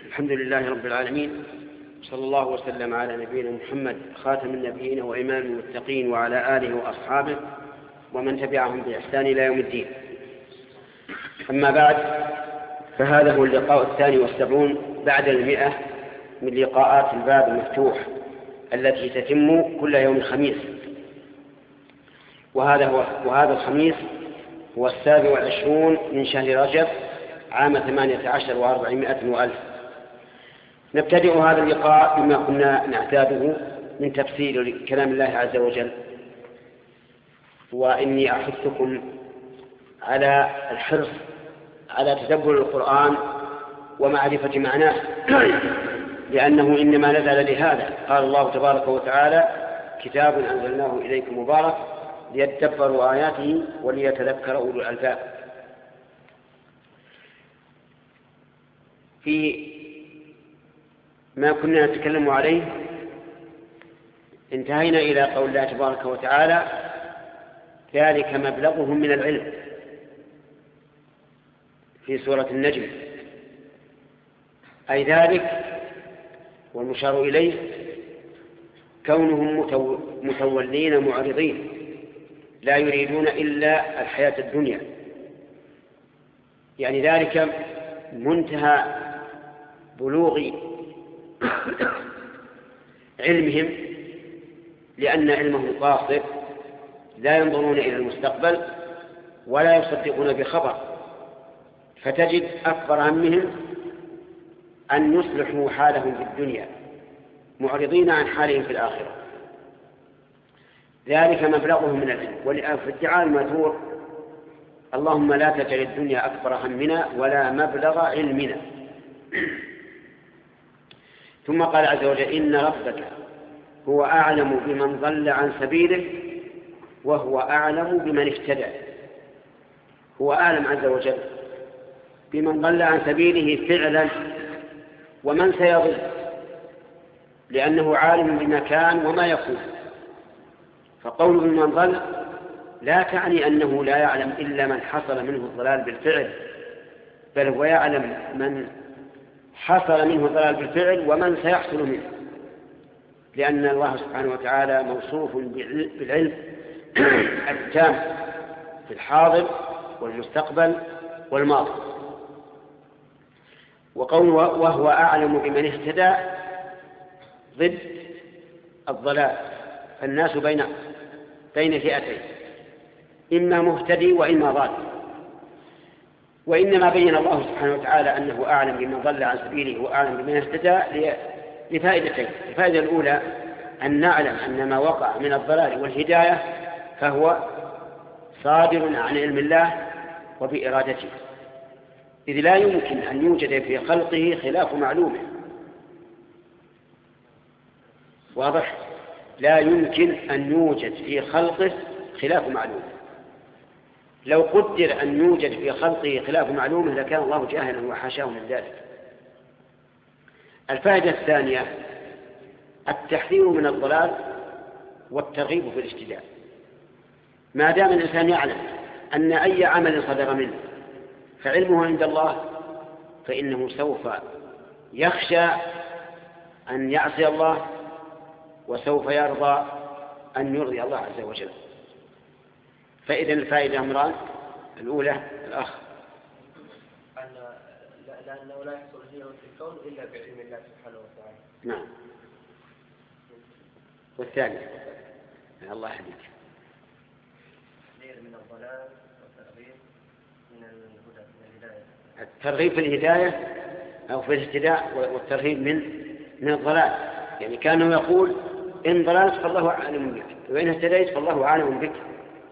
الحمد لله رب العالمين، صلى الله وسلم على نبينا محمد خاتم النبيين وإمام المتقين وعلى آله وأصحابه ومن تبعهم بإحسان إلى يوم الدين. أما بعد، فهذا هو اللقاء 72 بعد 100 من لقاءات الباب المفتوح التي تتم كل يوم خميس، وهذا الخميس هو 27 من شهر رجب عام 18 و400 وألف. نبتدئ هذا اللقاء بما كنا نعتاده من تفسير كلام الله عز وجل، وإني أحثكم على الحرص على تدبر القرآن ومعرفة معناه لأنه إنما نزل لهذا. قال الله تبارك وتعالى: كتاب أنزلناه إليكم مبارك ليدبروا آياته وليتذكر أولو الألباب. في ما كنا نتكلم عليه انتهينا إلى قول الله تبارك وتعالى: ذلك مبلغهم من العلم، في سورة النجم، أي ذلك والمشار إليه كونهم متولين معرضين لا يريدون إلا الحياة الدنيا، يعني ذلك منتهى بلوغ علمهم، لأن علمهم قاصر، لا ينظرون إلى المستقبل ولا يصدقون بخبر، فتجد أكبر همهم أن يصلحوا حالهم في الدنيا معرضين عن حالهم في الآخرة. ذلك مبلغهم من العلم. وفي الدعاء الماثور: اللهم لا تجعل الدنيا أكبر همنا ولا مبلغ علمنا. ثم قال عز وجل: إن ربك هو أعلم بمن ضل عن سبيله وهو أعلم بمن اهتدى. هو أعلم عز وجل بمن ضل عن سبيله فعلا ومن سيضل، لأنه عالم بما كان وما يكون. فقوله بمن ضل لا تعني أنه لا يعلم إلا من حصل منه الضلال بالفعل، بل هو يعلم من حصل منه الضلال بالفعل ومن سيحصل منه، لأن الله سبحانه وتعالى موصوف بالعلم التام في الحاضر والمستقبل والماضي. وقوله وهو أعلم بمن اهتدى ضد الضلال، فالناس بين فئتين، إما مهتدي وإما ضال. وإنما بين الله سبحانه وتعالى أنه أعلم بمن ضل عن سبيله وأعلم بمن اهتدى لفائدتين. الفائدة الأولى أن نعلم أن ما وقع من الضلال والهداية فهو صادر عن علم الله وبإرادته، إذ لا يمكن أن يوجد في خلقه خلاف معلومه. واضح؟ لا يمكن أن يوجد في خلقه خلاف معلومه. لو قدر أن يوجد في خلقه خلاف معلومه لكان الله جاهلا وحاشاه من ذلك. الفائدة الثانية التحذير من الضلال والترغيب في الاجتهاد. ما دام الإنسان يعلم أن أي عمل صدر منه فعلمه عند الله، فإنه سوف يخشى أن يعصي الله وسوف يرضى أن يرضي الله عز وجل. فإذا الفائدة أمران: الأولى الأخ لأنه لا يحصل شيء في الكون إلا بعلم الله سبحانه وتعالى. نعم. والثاني الله يهديك. من الضلال والترغيب من الهدى من الهداية. الترغيب في الهداية أو في الاهتداء، والترهيب من الضلال، يعني كانه يقول: إن ضللت فالله أعلم بك، وإن اهتديت فالله أعلم بك.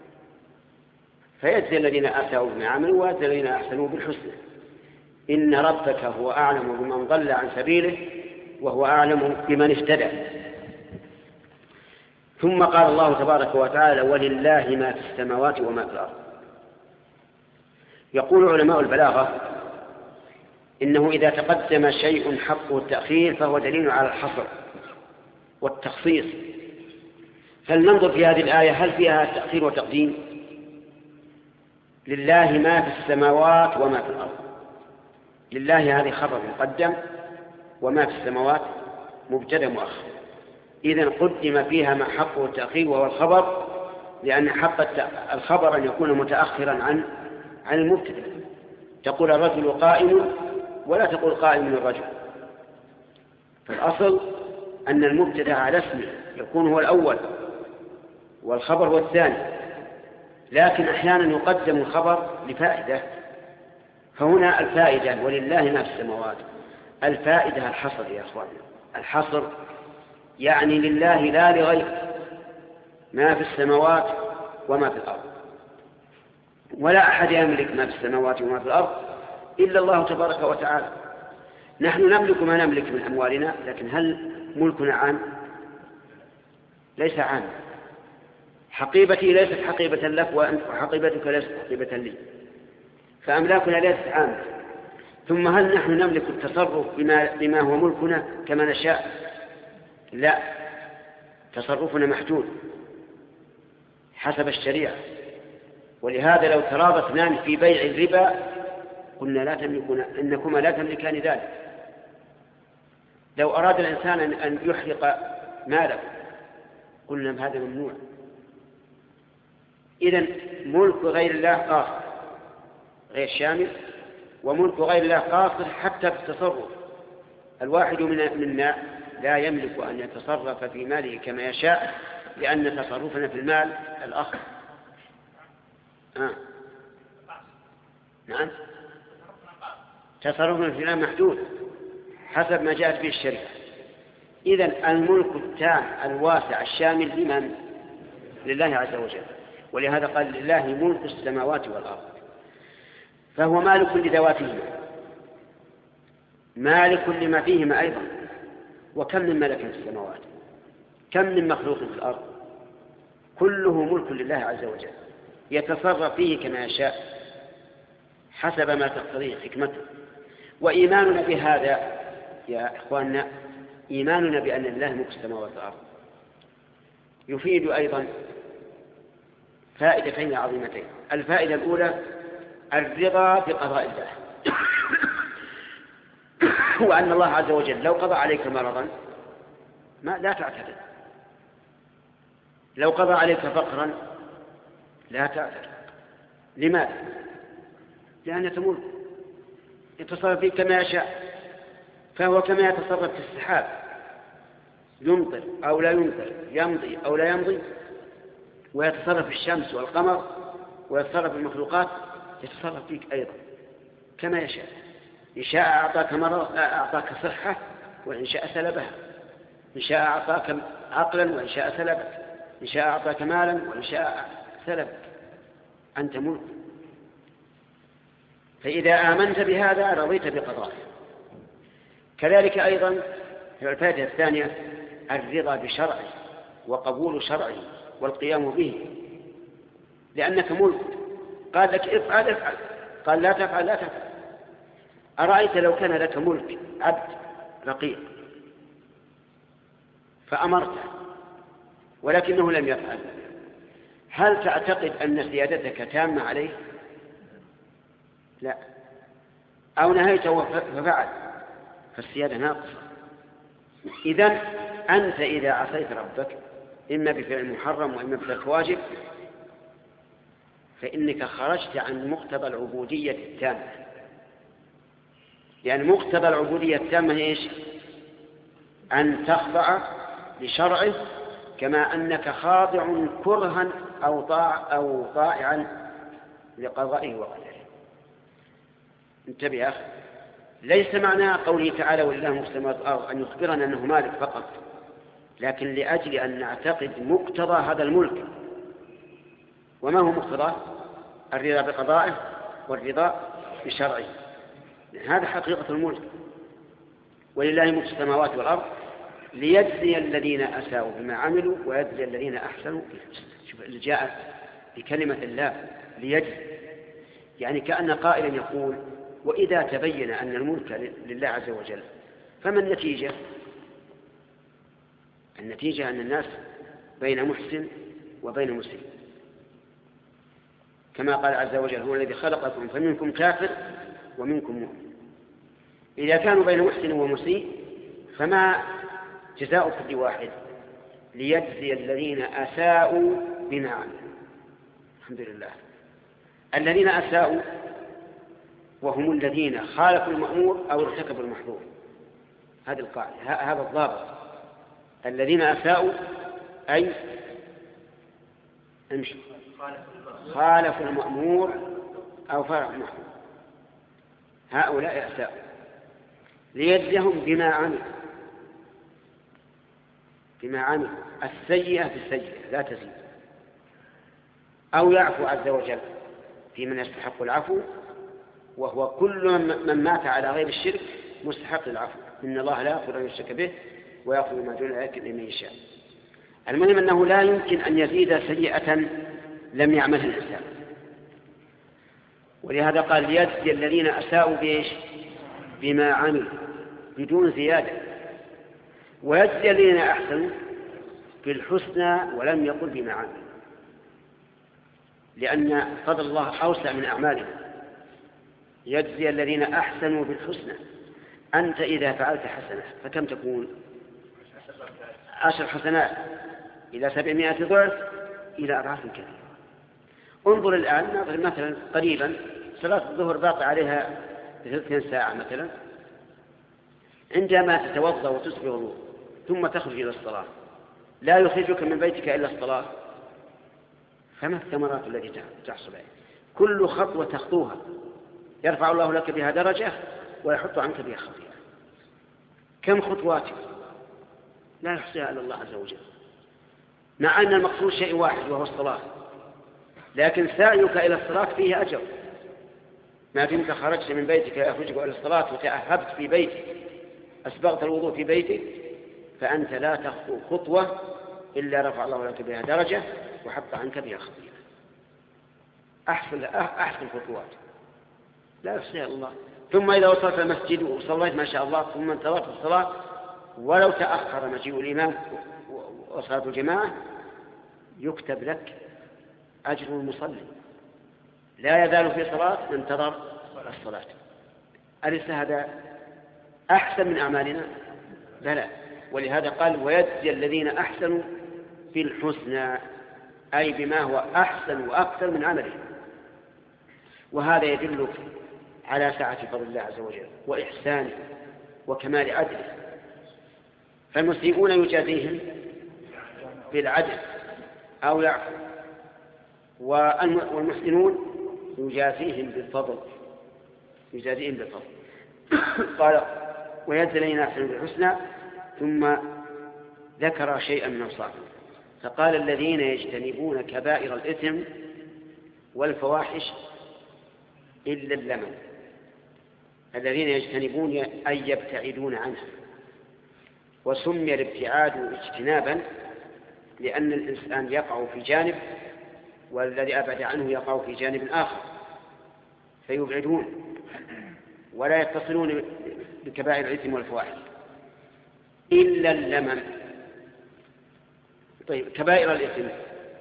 فيجزي الذين آتوا بما عملوا ويجزي الذين أحسنوا بالحسنى. إن ربك هو أعلم بمن ضل عن سبيله وهو أعلم بمن اهتدى. ثم قال الله تبارك وتعالى: ولله ما في السماوات وما في الأرض. يقول علماء البلاغة: إنه إذا تقدم شيء حقه التأخير فهو دليل على الحصر والتخصيص. فلننظر في هذه الآية هل فيها تأخير وتقديم؟ لله ما في السماوات وما في الأرض. لله هذه خبر مقدم وما في السماوات مبتدأ مؤخر. إذن قدم فيها ما حقه التأخير وهو الخبر، لأن حق الخبر أن يكون متأخرا عن المبتدأ. تقول الرجل قائم ولا تقول قائم الرجل. فالأصل أن المبتدأ على اسمه يكون هو الأول والخبر هو الثاني، لكن أحيانا يقدم الخبر لفائدة. فهنا الفائدة ولله ما في السماوات، الفائدة الحصر يا أخوان، الحصر يعني لله لا لغير ما في السماوات وما في الأرض، ولا أحد يملك ما في السماوات وما في الأرض إلا الله تبارك وتعالى. نحن نملك ما نملك من أموالنا، لكن هل ملكنا عام؟ ليس عام. حقيبتي ليست حقيبة لك، وحقيبتك ليست حقيبة لي، فأملاكنا ليست عامة. ثم هل نحن نملك التصرف بما هو ملكنا كما نشاء؟ لا، تصرفنا محدود حسب الشريعة. ولهذا لو تراضى اثنان في بيع الربا قلنا لا تملكون، إنكما لا تملكان ذلك. لو أراد الإنسان أن يحرق ماله قلنا هذا ممنوع. إذن ملك غير الله قاصر غير شامل، وملك غير الله قاصر حتى في التصرف. الواحد منا لا يملك أن يتصرف في ماله كما يشاء، لأن تصرفنا في المال الأصل. نعم، تصرفنا في المال محدود حسب ما جاءت به الشريعة. إذن الملك التام الواسع الشامل لمن؟ لله عز وجل. ولهذا قال لله ملك السماوات والأرض، فهو مالك لذواتهما، مالك لما فيهما أيضا. وكم من ملك في السماوات، كم من مخلوق في الأرض، كله ملك لله عز وجل، يتصرف فيه كما يشاء حسب ما تقتضيه حكمته. وإيماننا بهذا يا إخواننا، إيماننا بأن الله ملك السماوات والأرض يفيد أيضا فائدتين عظيمتين. الفائدة الأولى الرضا بقضاء الله، وأن الله عز وجل لو قضى عليك مرضا لا تعتذر، لو قضى عليك فقرا لا تعتذر. لماذا؟ لأن تملك يتصرف فيك كما يشاء. فهو كما يتصرف في السحاب، يمطر أو لا يمطر، يمضي أو لا يمضي، ويتصرف في الشمس والقمر، ويتصرف في المخلوقات، يتصرف فيك أيضا كما يشاء. إن شاء أعطاك مرض أعطاك صحة، وإن شاء سلبها. إن شاء أعطاك عقلا، وإن شاء سلبك. إن شاء أعطاك مالا، وإن شاء سلبك. أنت ملك. فإذا آمنت بهذا رضيت بقضائه. كذلك أيضا الفائدة الثانية الرضا بشرعه وقبول شرعه والقيام به، لأنك ملك. قال لك افعل افعل، قال لا تفعل لا تفعل. أرأيت لو كان لك ملك عبد رقيق فأمرته ولكنه لم يفعل، هل تعتقد أن سيادتك تامة عليه؟ لا. أو نهيته ففعل فالسيادة ناقصة. إذن أنت إذا عصيت ربك إما بفعل محرم وإما بترك واجب فإنك خرجت عن مقتضى العبودية التامة. لأن مقتضى العبودية التامة إيش؟ أن تخضع لشرعه كما أنك خاضع كرها أو طائعا لقضائه وقدره. انتبه يا أخي، ليس معنى قوله تعالى ولله ملك السماوات والأرض أن يخبرنا أنه مالك فقط، لكن لأجل أن نعتقد مقتضى هذا الملك. وما هو مقتضاه؟ الرضا بقضائه والرضا بشرعه. هذا حقيقة الملك. ولله ملك السماوات والأرض ليجزي الذين أساءوا بما عملوا ويجزي الذين أحسنوا بالحسنى. شوف اللي جاء بكلمة الله ليجزي، يعني كأن قائلا يقول وإذا تبين أن الملك لله عز وجل فما النتيجة؟ النتيجة أن الناس بين محسن وبين مسلم، كما قال عز وجل هو الذي خلقكم فمنكم كافر ومنكم مؤمن. إذا كانوا بين محسن ومسيء فما جزاء كل واحد؟ ليجزي الذين أساءوا بما عملوا. الحمد لله. الذين أساءوا وهم الذين خالفوا المأمور أو ارتكبوا المحظور. هذه القاعدة، هذا الضابط. الذين أساءوا أي خالفوا المأمور أو فعلوا المحظور، هؤلاء أساءوا. ليجزيهم بما عملوا السيئة بالسيئة لا تزيد، أو يعفو عز وجل في من يستحق العفو، وهو كل من مات على غير الشرك مستحق للعفو. إن الله لا يغفر أن يشرك به ويغفر ما دون ذلك لمن يشاء. المهم أنه لا يمكن أن يزيد سيئة لم يعملها الإنسان، ولهذا قال ليجزي الذين أساءوا بإيش؟ بما عملوا بدون زيادة، ويجزي الذين أحسنوا بالحسنى ولم يقل بما عملوا، لأن فضل الله أوسع من أعمالهم. يجزي الذين أحسنوا بالحسنى. أنت إذا فعلت حسنة فكم تكون؟ 10 حسنات إلى 700 ضعف إلى أضعاف كثيرة. انظر الآن مثلا قريبا صلاة الظهر باقي عليها 2 ساعة مثلا، عندما تتوضأ وتسبغ الوضوء ثم تخرج إلى الصلاة لا يخرجك من بيتك إلا الصلاة، فما الثمرات التي تحصل عليها؟ كل خطوة تخطوها يرفع الله لك بها درجة ويحط عنك بها خطيئة. كم خطواتك لا يحصيها إلا الله عز وجل، مع أن المقصود شيء واحد وهو الصلاة، لكن سعيك إلى الصلاة فيه أجر. ما دمت خرجت من بيتك يخرجك إلى الصلاة وتأهبت في بيتك أسبغت الوضوء في بيتك، فأنت لا تخطو خطوة إلا رفع الله لك بها درجة وحط عنك بها خطيئة. أحسن خطوات لا يحصيها الله. ثم إذا وصلت المسجد وصليت ما شاء الله ثم انتظرت الصلاة ولو تأخر مجيء الإمام وصلاة الجماعة يكتب لك أجر المصلي، لا يزال في صلاة انتظر الصلاة. أليس هذا أحسن من أعمالنا؟ بلى. ولهذا قال ويجزي الذين أحسنوا في الحسنى، أي بما هو أحسن وأكثر من عملهم. وهذا يدلك على سعة فضل الله عز وجل وإحسانه وكمال عدله. فالمسيئون يجازيهم بالعدل أو يعفو، والمحسنون يجازيهم بالفضل. قال ويجزي الذين أحسنوا بالحسنى، ثم ذكر شيئا من أوصافهم فقال الذين يجتنبون كبائر الإثم والفواحش إلا اللمم. الذين يجتنبون أي يبتعدون عنها، وسمي الابتعاد اجتنابا لأن الإنسان يقع في جانب والذي أبعد عنه يقع في جانب آخر، فيبعدون ولا يتصلون بكبائر الإثم والفواحش إلا اللمم. طيب كبائر الإثم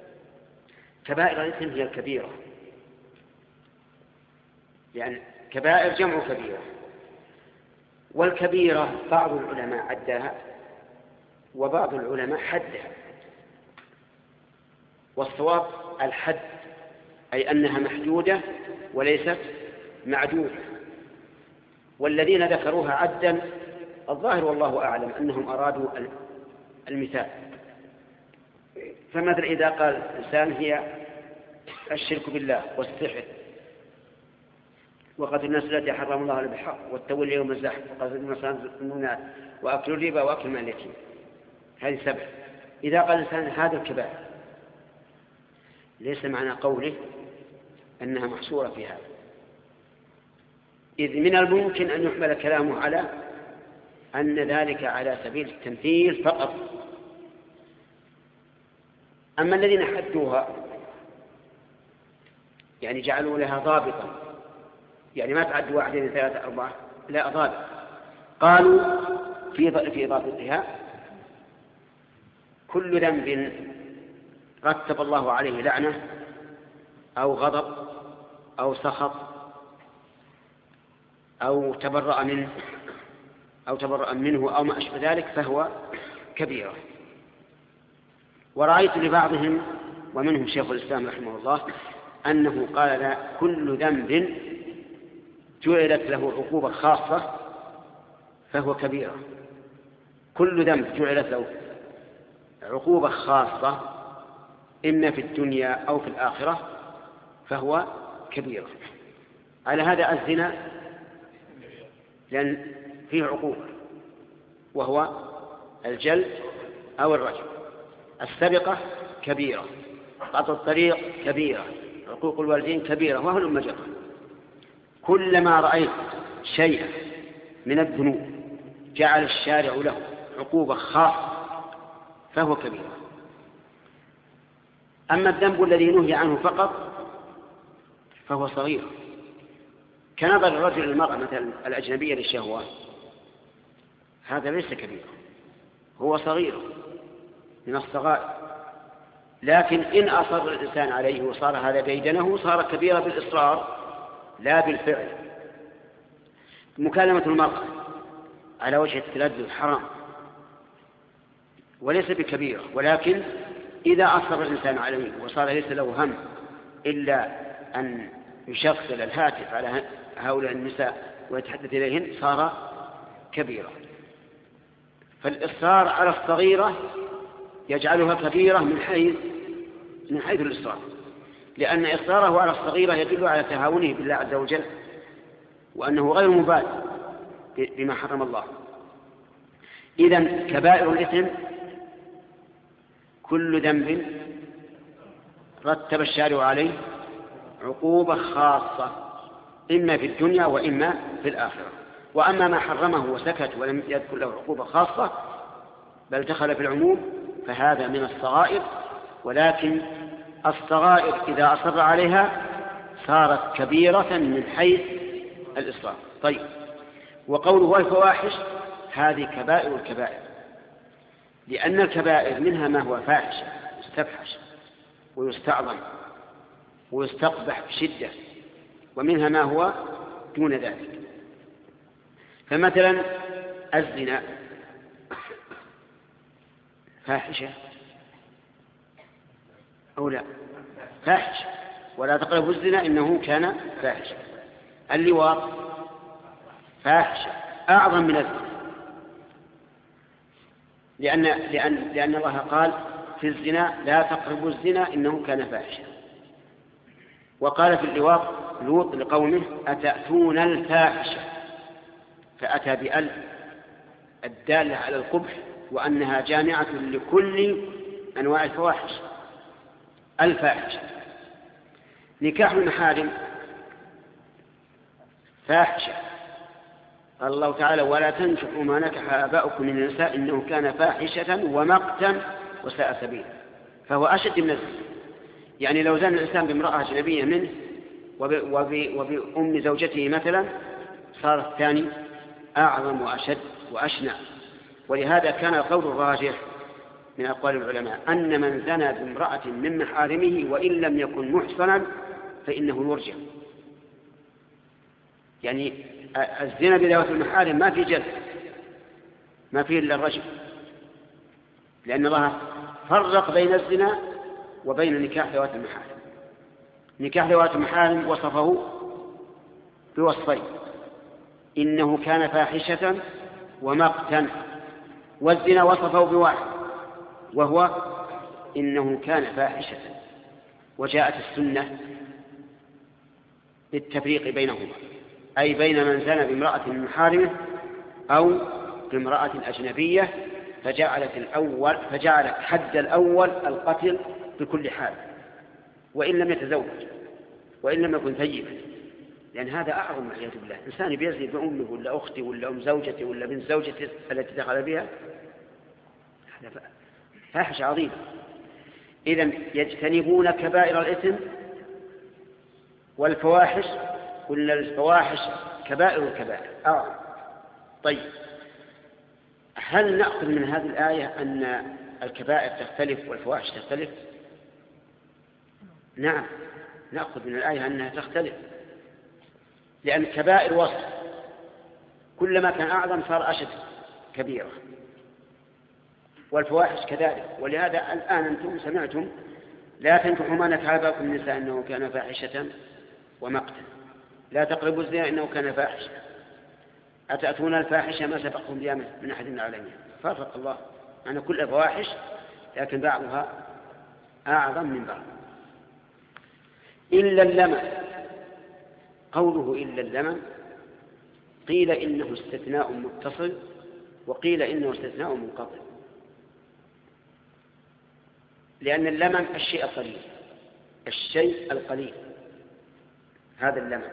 هي الكبيرة، يعني كبائر جمع كبيرة، والكبيرة بعض العلماء عداها وبعض العلماء حدها، والصواب الحد أي أنها محدودة وليست معدودة. والذين ذكروها عدا الظاهر والله أعلم أنهم أرادوا المثال. فمثل إذا قال الإنسان هي الشرك بالله والسحر وقتل الناس التي حرم الله بالحق والتولي يوم الزحف وقتل المصائب وأكل الربا وأكل مال اليتيم، هذه 7. إذا قال الإنسان هذا الكبائر ليس معنى قوله أنها محصورة في هذا، إذ من الممكن أن يحمل كلامه على أن ذلك على سبيل التمثيل فقط. أما الذين حدوها يعني جعلوا لها ضابطا، يعني ما تعد 1 2 3 4 لا ضابط، قالوا في ضابطها كل ذنب رتب الله عليه لعنة أو غضب أو سخط أو تبرأ منه أو تبرؤا منه أو ما أشبه ذلك فهو كبيرة. ورأيت لبعضهم ومنهم شيخ الإسلام رحمه الله أنه قال لا، كل ذنب جعلت له عقوبة خاصة فهو كبيرة. كل ذنب جعلت له عقوبة خاصة إما في الدنيا أو في الآخرة فهو كبيرة. على هذا الزنا لأن فيه عقوبة وهو الجلد أو الرجم. السرقة كبيرة، قطع الطريق كبيرة، عقوق الوالدين كبيرة، وهلم جرا. كلما رأيت شيئا من الذنوب جعل الشارع له عقوبة خاصة فهو كبيرة. أما الذنب الذي نهي عنه فقط فهو صغير، كنظر الرجل للمرأة مثلا الأجنبية للشهوة، هذا ليس كبير، هو صغير من الصغائر. لكن إن أصر الإنسان عليه وصار هذا ديدنه صار كبيرة بالإصرار لا بالفعل. مكالمة المرأة على وجه التلذذ حرام وليس بكبيرة، ولكن إذا أصر الإنسان عليه وصار ليس له هم إلا أن يشغل الهاتف على هؤلاء النساء ويتحدث إليهن صار كبيرة. فالإصرار على الصغيرة يجعلها كبيرة من حيث الإصرار، لأن إصراره على الصغيرة يدل على تهاونه بالله عز وجل وأنه غير مبال بما حرم الله. إذن كبائر الإثم كل ذنب رتب الشارع عليه عقوبة خاصة إما في الدنيا وإما في الآخرة. وأما ما حرمه وسكت ولم يذكر له عقوبة خاصة بل دخل في العموم فهذا من الصغائر، ولكن الصغائر إذا أصر عليها صارت كبيرة من حيث الإصرار. طيب، وقوله الفواحش هذه كبائر الكبائر، لأن الكبائر منها ما هو فاحش يستفحش ويستعظم ويستقبح بشدة، ومنها ما هو دون ذلك. فمثلا الزنا فاحشة أو لا؟ فاحش، ولا تقربوا الزنا إنه كان فاحشة. اللواط فاحشة أعظم من الزنا، لأن الله قال في الزنا لا تقربوا الزنا إنه كان فاحشة. وقال في اللواط لوط لقومه أتأتون الفاحشة، فأتى بأل الدالة على القبح وأنها جامعة لكل أنواع الفواحش الفاحشة. نكاح المحارم فاحشة، قال الله تعالى ولا تنكحوا ما نكح آباؤكم من النساء إنه كان فاحشة ومقتا وساء سبيلا، فهو أشد من الزنا. يعني لو زن الإنسان بامرأة أجنبية منه وبأم زوجته مثلا صار الثاني أعظم وأشد وأشنع. ولهذا كان القول الراجح من أقوال العلماء أن من زنى بامرأة من محارمه وإن لم يكن محصنا فإنه يرجم. يعني الزنا بذوات المحارم ما في جلد، ما فيه إلا الرجم، لأن الله فرق بين الزنا وبين نكاح ذوات المحارم. نكاح ذوات المحارم وصفه بوصفين: إنه كان فاحشة ومقتا. والزنا وصفه بواحد وهو إنه كان فاحشة. وجاءت السنة بالتفريق بينهما، أي بين من زنى بامرأة من محارمه أو بامرأة أجنبية، فجعلت حد الأول القتل بكل حال وإن لم يتزوج وإن لم يكن ثيبا، لأن هذا أعظم والعياذ بالله. إنسان بيزني بأمه ولا أخته ولا أم زوجته ولا بنت زوجته التي دخل بها، هذا فاحش عظيم. إذن يجتنبون كبائر الإثم والفواحش، كل الفواحش كبائر الكبائر أعظم. طيب، هل نأخذ من هذه الآية أن الكبائر تختلف والفواحش تختلف؟ نعم، نأخذ من الآية أنها تختلف، لأن الكبائر وصف كلما كان أعظم صار أشد كبيرة. والفواحش كذلك. ولهذا الآن أنتم سمعتم لا تنكحوا ما نكح آباؤكم من النساء إنه كان فاحشة ومقتا، لا تقربوا الزنا إنه كان فاحشة، أتأتون الفاحشة ما سبقكم بها من أحد من العالمين. فرق الله أن كل فواحش لكن بعضها أعظم من بعض. إلا اللمم، قوله إلا اللمم قيل إنه استثناء متصل وقيل إنه استثناء منقطع، لأن اللمم الشيء القليل، الشيء القليل هذا اللمم.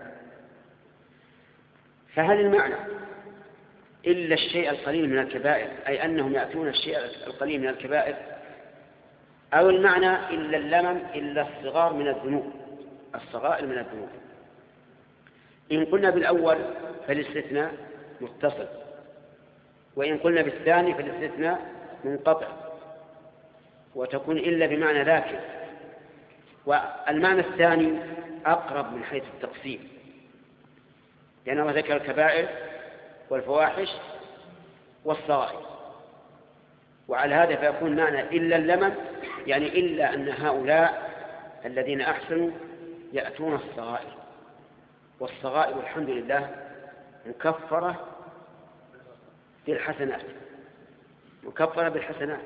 فهل المعنى إلا الشيء القليل من الكبائر أي أنهم يأتون الشيء القليل من الكبائر، أو المعنى إلا اللمم إلا الصغار من الذنوب، الصغائر من الذنوب؟ إن قلنا بالأول فالاستثناء متصل، وإن قلنا بالثاني فالاستثناء منقطع، وتكون إلا بمعنى لكن. والمعنى الثاني أقرب من حيث التقسيم، لأن الله ذكر الكبائر والفواحش والصغائر، وعلى هذا فيكون معنى إلا اللمم يعني إلا أن هؤلاء الذين أحسنوا يأتون الصغائر، والصغائر الحمد لله مكفرة بالحسنات، مكفرة بالحسنات.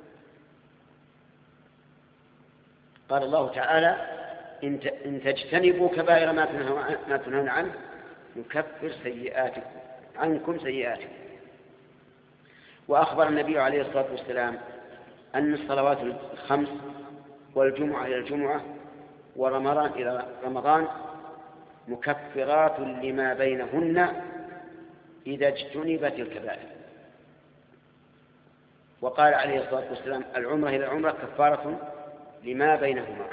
قال الله تعالى إن تجتنبوا كبائر ما تنهون عنه نكفر عنكم سيئاتكم. وأخبر النبي عليه الصلاة والسلام أن الصلوات الخمس والجمعة إلى الجمعة ورمضان إلى رمضان مكفرات لما بينهن إذا اجتنبت الكبائر. وقال عليه الصلاة والسلام العمرة إلى العمرة كفارة لما بينهما.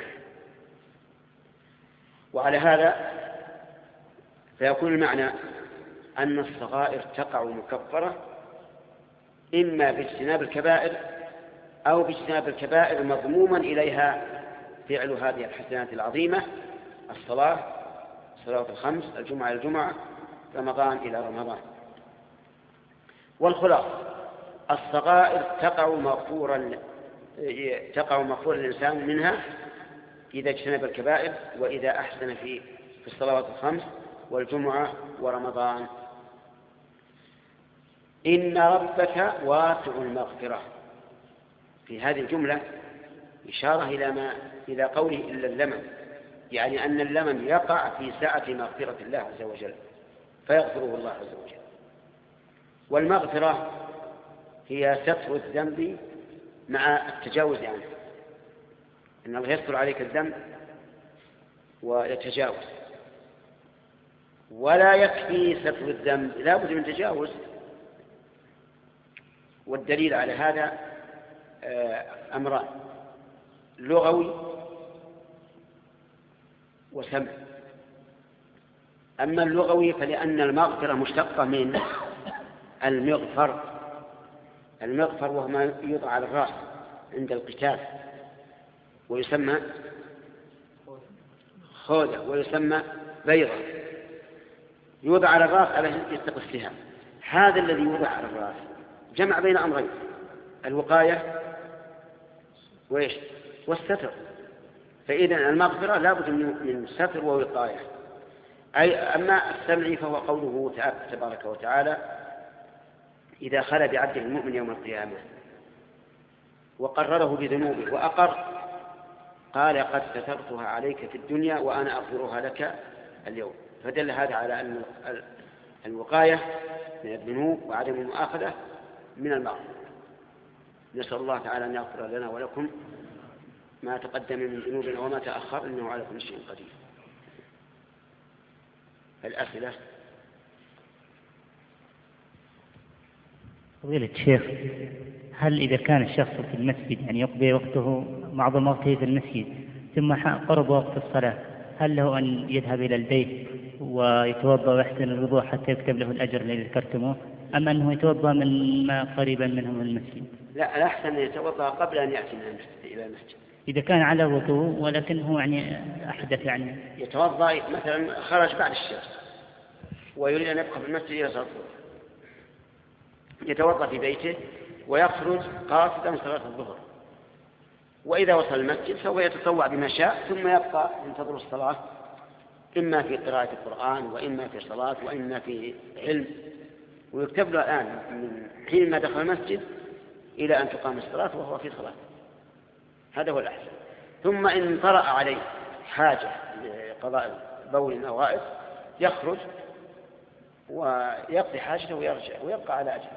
وعلى هذا فيكون المعنى أن الصغائر تقع مكفرة إما باجتناب الكبائر أو باجتناب الكبائر مضموما إليها فعل هذه الحسنات العظيمة: الصلاة الخمس، الجمعة إلى الجمعة، رمضان إلى رمضان. والخلاصة الصغائر تقع مغفورا الإنسان منها إذا اجتنب الكبائر وإذا أحسن في الصلوات الخمس والجمعة ورمضان. إن ربك واسع المغفرة، في هذه الجملة إشارة إلى قوله إلا اللمم، يعني أن اللمم يقع في سعة مغفرة الله عز وجل فيغفره الله عز وجل. والمغفرة هي ستر الذنب مع التجاوز عنه، إن الله يستر عليك الذنب ويتجاوز. ولا يكفي ستر الذنب، لا بد من تجاوز. والدليل على هذا أمران: لغوي وسمع. أما اللغوي فلأن المغفرة مشتقة من المغفر. المغفر وهو ما يوضع على الرأس عند القتال ويسمى خودة ويسمى بيضة، يوضع على الرأس على يستقى السهام. هذا الذي يوضع على الرأس جمع بين أمرين: الوقاية والستر. فإذا المغفرة لا بد من ستر ووقاية. أما السمع فهو قوله تبارك وتعالى: إذا خلى بعبده المؤمن يوم القيامة وقرره بذنوبه وأقر قال قد سترتها عليك في الدنيا وأنا أغفرها لك اليوم. فدل هذا على أن الوقاية من الذنوب وعدم المؤاخذة من المغفرة. نسأل الله تعالى أن يغفر لنا ولكم ما تقدم من ذنوبنا وما تأخر، إنه على كل شيء قدير. الأسئلة. فضيلة الشيخ، هل إذا كان الشخص في المسجد يعني يقضي وقته معظم وقته في المسجد ثم قرب وقت الصلاة، هل له أن يذهب إلى البيت ويتوضأ ويحسن الوضوء حتى يكتب له الأجر الذي ذكرتموه، أم أنه يتوضأ من ما قريبا منه من المسجد؟ لا، الأحسن أن يتوضأ قبل أن يأتي إلى المسجد. إذا كان على وضوء ولكنه يعني أحدث يتوضأ مثلا خرج بعد الشمس ويريد أن يبقى في المسجد إلى صلاة الظهر يتوضأ في بيته ويخرج قاصدا صلاة الظهر، وإذا وصل المسجد سوف يتطوع بما شاء ثم يبقى ينتظر الصلاة، إما في قراءة القرآن وإما في صلاة وإما في علم، ويكتب له الآن من حين ما دخل المسجد إلى أن تقام الصلاة وهو في صلاة. هذا هو الأحسن. ثم إن طرأ عليه حاجة لقضاء بول أو غائط يخرج ويقضي حاجته ويرجع ويبقى على أجله.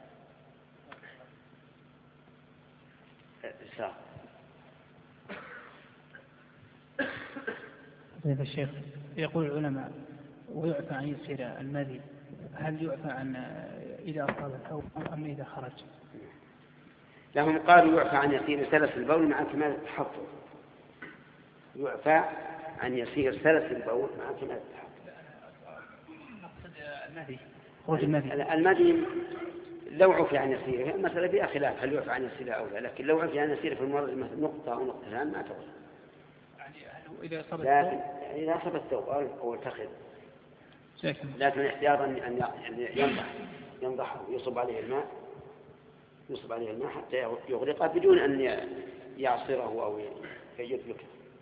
طيب الشيخ، يقول العلماء ويعفى عن يسير المذي، هل يعفى عن إذا أصاب الثوب أم إذا خرج؟ لهم قالوا يعفى عن يسير سلس البول مع كمال التحفظ. يعفى عن يسير سلس البول مع كمال التحفظ. نقصد المذي، خروج المذي. المذي لو عفى عن يسيره المسألة فيها خلاف هل يعفى عن يسيره أو لا، لكن لو عفى عن يسيره في المرض نقطة أو نقطتان ما تضر. إذا أصاب الثوب، إذا أصاب الثوب أو الفخذ، لكن احتياطا أن ينضحه ويصب عليه الماء حتى يغرقه بدون أن يعصره أو يدلكه.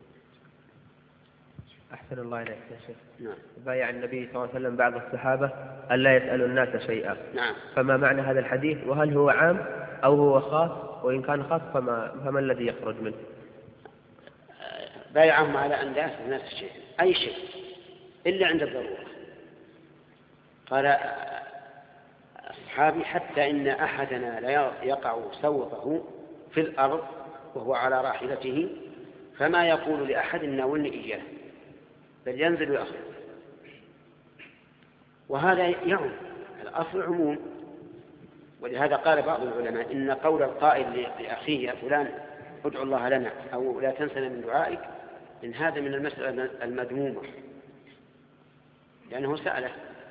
أحسن الله إليك يا شيخ. نعم. بايع النبي صلى الله عليه وسلم بعض الصحابة ألا يسألوا الناس شيئا. نعم. فما معنى هذا الحديث، وهل هو عام أو هو خاص، وإن كان خاص فما الذي يخرج منه؟ بايعهم على أن لا يسأل الناس الشيء، أي شيء إلا عند الضرورة. قال أصحابي حتى إن أحدنا لا يقع سوطه في الأرض وهو على راحلته فما يقول لأحد ناولني إياه، بل ينزل ويأخذ. وهذا يعم، الأصل عموم. ولهذا قال بعض العلماء إن قول القائل لأخيه يا فلان ادعو الله لنا أو لا تنسنا من دعائك، إن هذا من المسألة المذمومة، لأنه سأله.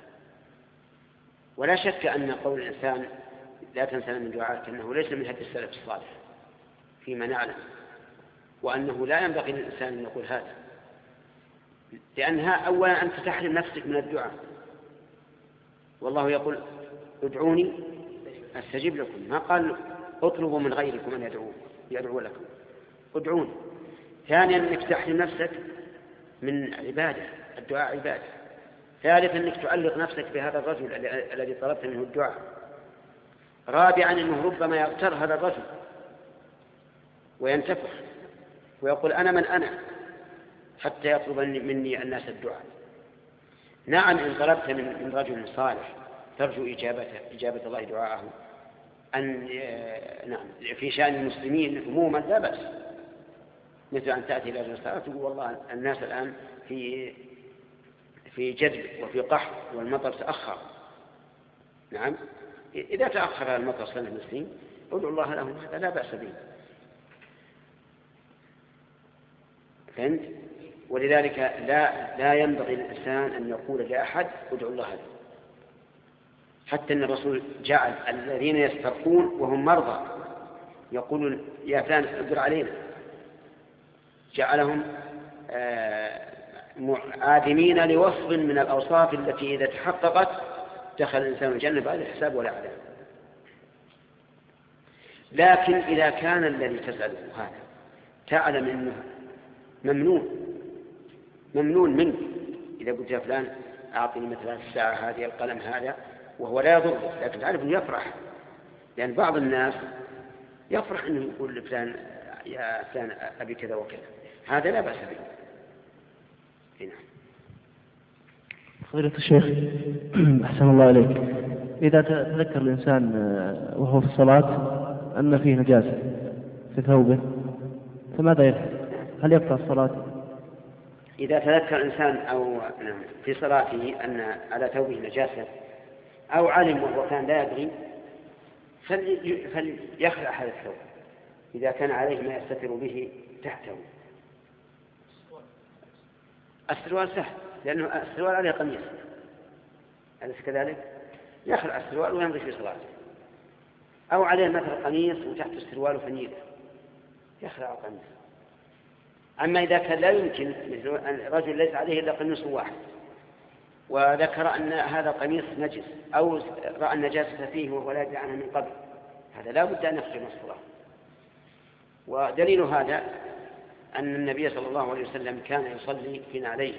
ولا شك أن قول الإنسان لا تنسنا من دعائك أنه ليس من هدي السلف الصالح فيما نعلم، وأنه لا ينبغي للإنسان أن يقول هذا، لأنها أولا أنت تحرم نفسك من الدعاء، والله يقول ادعوني أستجب لكم، ما قال اطلبوا من غيركم أن يدعو لكم، ادعوني. ثانيا أنك تحرم نفسك من عبادة، الدعاء عبادة. ثالثا أنك تعلق نفسك بهذا الرجل الذي طلبت منه الدعاء. رابعا أنه ربما يغتر هذا الرجل وينتفخ ويقول أنا من أنا حتى يطلب مني الناس الدعاء. نعم إن طلبت من رجل صالح ترجو إجابة الله دعاءه نعم في شأن المسلمين عموما لا بأس، مثل أن تأتي إلى الرسالة تقول والله الناس الآن في جدب وفي قحط والمطر تأخر. نعم إذا تأخر المطر سنة المسلمين ادعو الله لهم، هذا لا بأس به. فهمت؟ ولذلك لا ينبغي للإنسان أن يقول لأحد ادعو الله له، حتى أن الرسول جعل الذين يسترقون وهم مرضى يقولون يا فلان اقدر علينا، جعلهم عادمين لوصف من الأوصاف التي إذا تحققت دخل الإنسان الجنة بعد الحساب ولا عذاب. لكن إذا كان الذي تسأله هذا تعلم أنه ممنون منك، إذا قلت يا فلان أعطني مثلا الساعة هذه القلم هذا وهو لا يضرك، لكن تعرف أنه يفرح، لأن بعض الناس يفرح أنه يقول لفلان يا فلان أبي كذا وكذا، هذا لا بأس به. هنا فضيلة الشيخ أحسن الله عليك، إذا تذكر الإنسان وهو في الصلاة أن فيه نجاسة في ثوبه فماذا يفعل؟ هل يقطع الصلاة؟ إذا تذكر الإنسان أو في صلاته أن على ثوبه نجاسة أو علم وهو كان لا يدري فليخلع هذا الثوب إذا كان عليه ما يستتر به تحته. السروال سهل لأنه السروال عليه قميص، أليس كذلك؟ يخلع السروال ويمضي في صلاته، أو عليه مثل قميص وتحت السروال فنيلة يخلع القميص. أما إذا كان لا يمكن، مثل رجل ليس عليه إلا قميص واحد وذكر أن هذا القميص نجس أو رأى النجاسة فيه وهو لا يدري عنها من قبل، هذا لا بد أن يخرج من الصلاة. ودليل هذا أن النبي صلى الله عليه وسلم كان يصلي في نعليه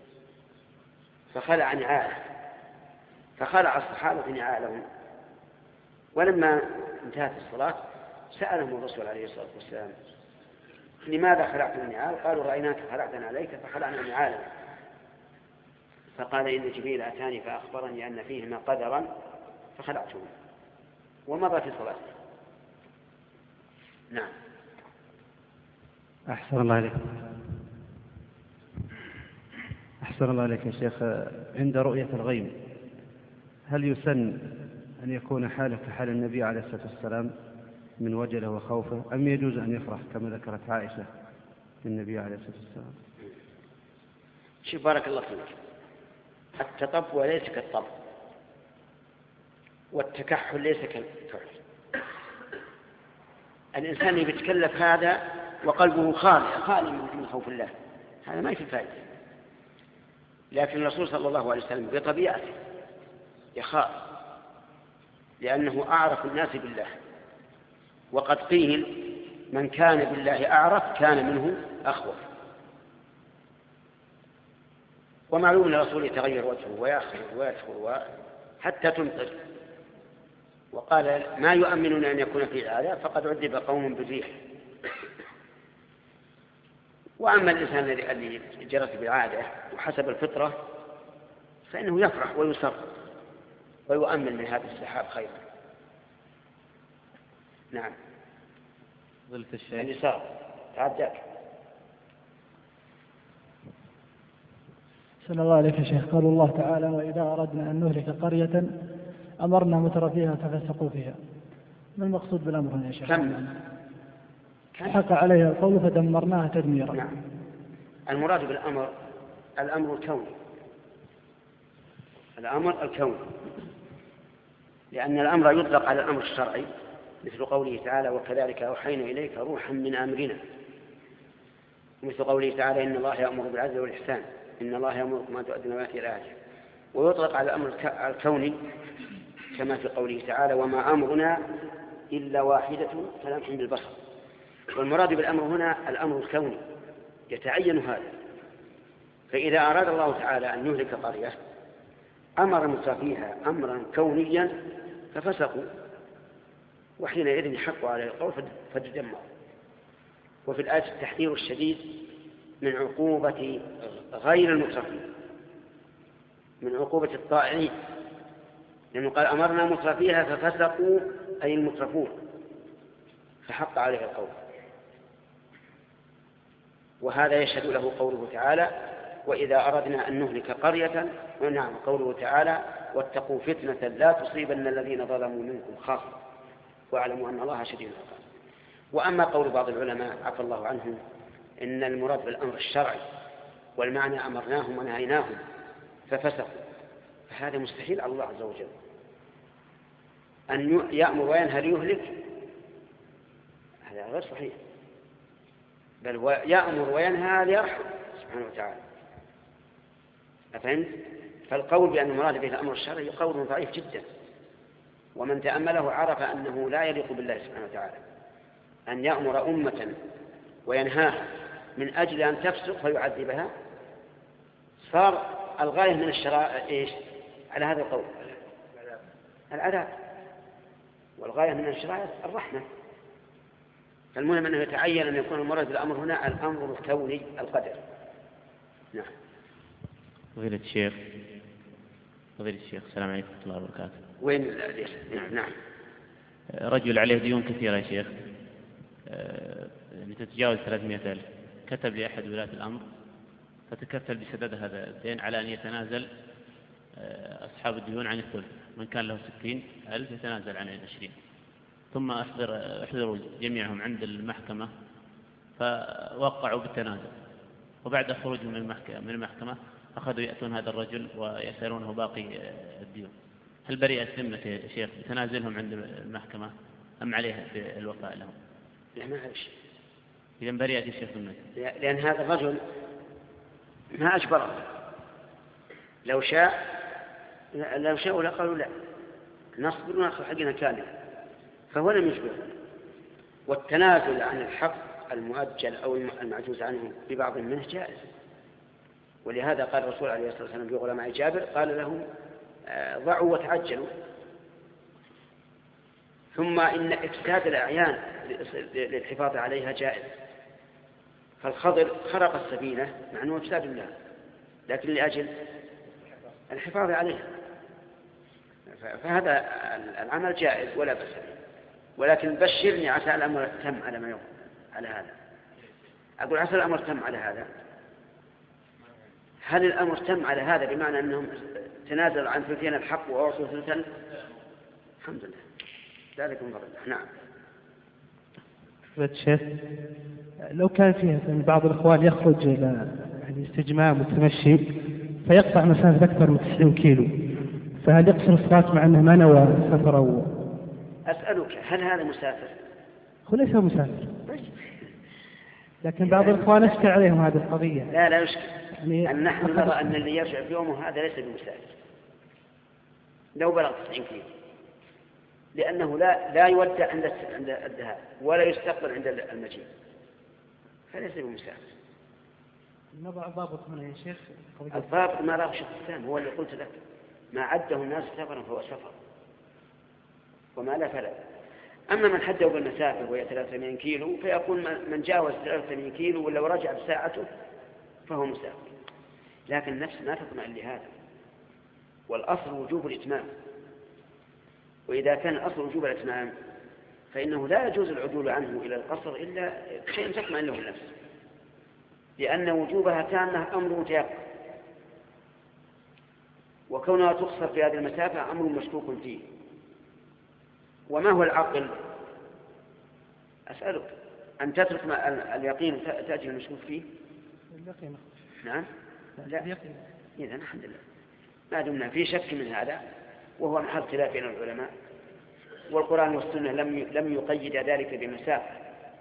فخلع نعاله، فخلع الصحابة نعالهم، ولما انتهت الصلاة سألهم الرسول عليه الصلاة والسلام: لماذا خلعتم النعال؟ قالوا: رأيناك خلعتنا عليك فخلعنا نعالنا. فقال: إن جبريل أتاني فأخبرني أن فيهما قدرا فخلعتهما، ومضى في صلاته. نعم. أحسن الله عليك. أحسن الله عليك يا شيخ. عند رؤية الغيم هل يسن أن يكون حاله كحال النبي عليه الصلاة والسلام من وجله وخوفه، أم يجوز أن يفرح كما ذكرت عائشة للنبي عليه الصلاة والسلام؟ شوف بارك الله فيك، التطبع ليس كالطبع، والتكحل ليس كالكحل. الإنسان اللي بيتكلف هذا وقلبه خالي من خوف الله، هذا ما يفي فائدة. لكن الرسول صلى الله عليه وسلم بطبيعته يخاف، لأنه أعرف الناس بالله، وقد قيل: من كان بالله أعرف كان منه أخوف. ومعلوم أن الرسول يتغير وجهه ويأخر ويدخل حتى تمطر، وقال: ما يؤمنون أن يكون في عذاب فقد عذب قوم بالريح. وأما الإنسان الذي جرت بالعادة وحسب الفطرة فإنه يفرح ويسر ويؤمن من هذا السحاب خيرا. نعم. ظلت الشيخ اليسار تعداك. صلى الله عليه وسلم. قال الله تعالى: وإذا أردنا أن نهلك قرية أمرنا مترفيها ففسقوا فيها. ما المقصود بالأمر هنا يا شيخ؟ حق عليها القول فدمرناها تدميرا. نعم. المراد بالأمر الأمر الكوني، الأمر الكوني، لأن الأمر يطلق على الأمر الشرعي، مثل قوله تعالى: وكذلك أوحينا إليك روحا من أمرنا، مثل قوله تعالى: إن الله يأمر بالعدل والإحسان، إن الله يأمركم أن تؤدوا الأمانات إلى أهلها. ويطلق على الأمر الكوني كما في قوله تعالى: وما أمرنا إلا واحدة كلمح بالبصر. والمراد بالأمر هنا الأمر الكوني يتعين هذا. فإذا أراد الله تعالى أن يهلك قرية أمر مترفيها أمرا كونيا ففسقوا، وحينئذ يحق عليه القول فتدمر. وفي الآية التحذير الشديد من عقوبة غير المترفين، من عقوبة الطائعين، لأنه قال: أمرنا مترفيها ففسقوا، أي المترفون، فحق عليه القول. وهذا يشهد له قوله تعالى: وإذا أردنا أن نهلك قرية، ونعم قوله تعالى: واتقوا فتنة لا تصيبن الذين ظلموا منكم خاصة واعلموا أن الله شديد العقاب. وأما قول بعض العلماء عفى الله عنهم إن المراد بالأمر الشرعي والمعنى أمرناهم ونهيناهم ففسقوا، فهذا مستحيل على الله عز وجل أن يأمر وينهى ليهلك، هذا غير صحيح، بل يأمر وينهى ليرحم سبحانه وتعالى. أفهمت؟ فالقول بأن المراد به الأمر الشرعي قول ضعيف جدا، ومن تأمله عرف أنه لا يليق بالله سبحانه وتعالى أن يأمر أمة وينهاها من أجل أن تفسق فيعذبها. صار الغاية من الشرائع إيش على هذا القول؟ العذاب. والغاية من الشرائع الرحمة. فالمهم أنه يتعين أن يكون المراد بالأمر هنا الأمر الكوني القدر. نعم. فضيلة الشيخ السلام عليكم ورحمة الله وبركاته. وين نعم. رجل عليه ديون كثيرة يا شيخ، تتجاوز 300,000، كتب لأحد ولاة الأمر فتكفل بسداد هذا الدين على أن يتنازل أصحاب الديون عن الثلث، من كان له 60,000 يتنازل عن 20، ثم احضروا جميعهم عند المحكمة فوقعوا بالتنازل، وبعد خروجهم من المحكمة أخذوا يأتون هذا الرجل ويسألونه باقي الديون. هل بريئة ذمة يا شيخ بتنازلهم عند المحكمة أم عليها الوفاء لهم؟ لا، ما هذا الشيء. إذا بريئة يا شيخ ذمته، لأن هذا الرجل ما أجبره، لو شاءوا لقالوا لا، نصبر ونأخذ حقنا كاملا، فهو لم يشبه. والتنازل عن الحق المؤجل أو المعجوز عنه ببعض منه جائز، ولهذا قال الرسول عليه الصلاة والسلام لغلماء جابر قال لهم ضعوا وتعجلوا. ثم إن إفساد الأعيان للحفاظ عليها جائز، فالخضر خرق السفينة مع أنه إفساد الله، لكن لأجل الحفاظ عليها، فهذا العمل جائز ولا بأس به. ولكن بشرني عسى الأمر تم على ما يقول على هذا. أقول عسى الأمر تم على هذا. هل الأمر تم على هذا بمعنى أنهم تنازلوا عن ثلثين الحق وأعطوا ثلثا؟ الحمد لله، ذلك من فضل الله. نعم. الشيخ لو كان فيها بعض الإخوان يخرج إلى استجمام والتمشي فيقطع مسافة أكثر من 90 كيلو، فهل يقصر الصلاة مع أنه ما نوى سفر أو؟ أسألك هل هذا مسافر؟ هو ليس مسافر، لكن بعض الإخوان أشكل عليهم هذه القضية. لا يشكل، يعني نحن نرى أن اللي يرجع في يومه هذا ليس بمسافر لو بلغ 90 كيلو، لأنه لا يودع عند الذهاب ولا يستقبل عند المجيء، فليس بمسافر. نضع ضابط هنا يا شيخ. الضابط ما راه شيخ الإسلام، هو اللي قلت لك ما عده الناس سفرا فهو سفر وما لا فلا. أما من حده بالمسافة وهي 83 كيلو فيقول من جاوز 83 كيلو ولو رجع بساعته فهو مسافر، لكن النفس ما تطمئن لهذا، والأصل وجوب الإتمام. وإذا كان الأصل وجوب الإتمام فإنه لا يجوز العدول عنه إلى القصر إلا شيء تطمئن له النفس، لأن وجوبها تامة أمر متيقن، وكونها تقصر في هذه المسافة أمر مشكوك فيه. وما هو العقل؟ أسألك أن تترك اليقين تأتي المشكوك فيه؟ اليقين. نعم. لا. إذا الحمد لله ما دمنا في شك من هذا، وهو محل خلاف بين العلماء، والقرآن والسنة لم يقيد ذلك بمسافة،